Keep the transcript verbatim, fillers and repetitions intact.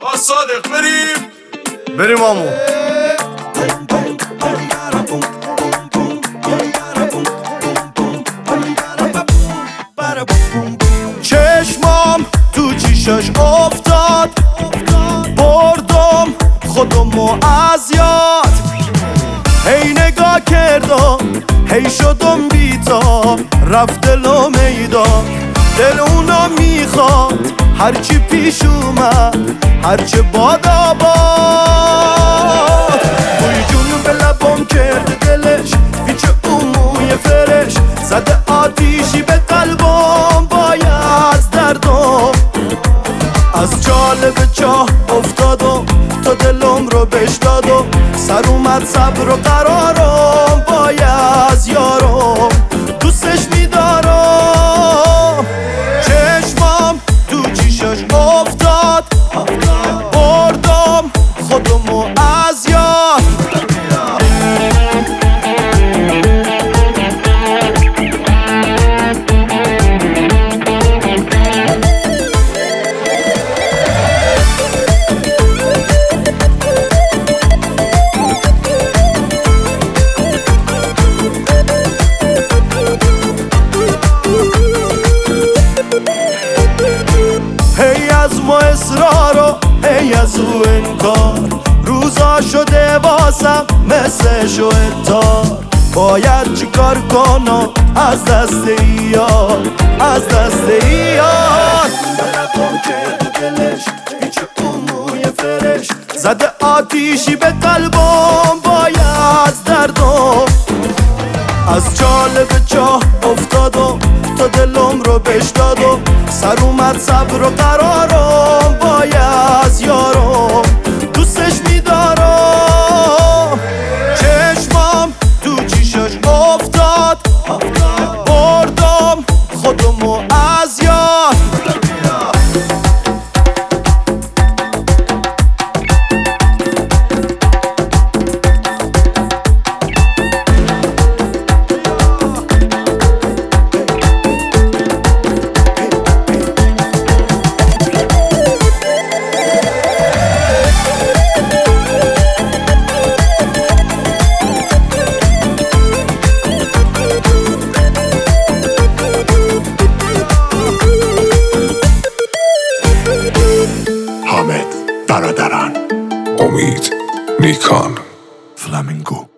صادق بریم بریم آمو. چشمام تو چیشش افتاد، بردم خودمو از یاد. هی نگاه کردم هی شدم بیتا، رفت دل میدان دل اونا میخواد. هرچی پیش اومد هرچه باد آباد، بوی جون به لبم کرده دلش پیچ اون موی فرش، زده آتیشی به قلبم بای از دردم. از جالب چاه افتادم تا دلم رو بش دادم، سر اومد صبر و قرارم بای از یارم، دوستش میدارم. چشمام تو چیشش افتاد، بردم خودمو از یاد. هی از ما اصرارو هی از او انکار، روزا شده واسم مثل شوهتار. باید چیکار کنم از دست یار، از دست یار. بلکم کرد دلش پیچ اون موی فرش، زده آتیشی به قلبم بای از دردم. از جالب چاه افتادم تا دلم رو بش دادم، سر اومد صبر و قرارم بای از یارم، دوستش میدارم. چشمام تو چیشش افتاد، بردم خودمو از یاد. حامد برادران، امید نیکان، فلامینگو.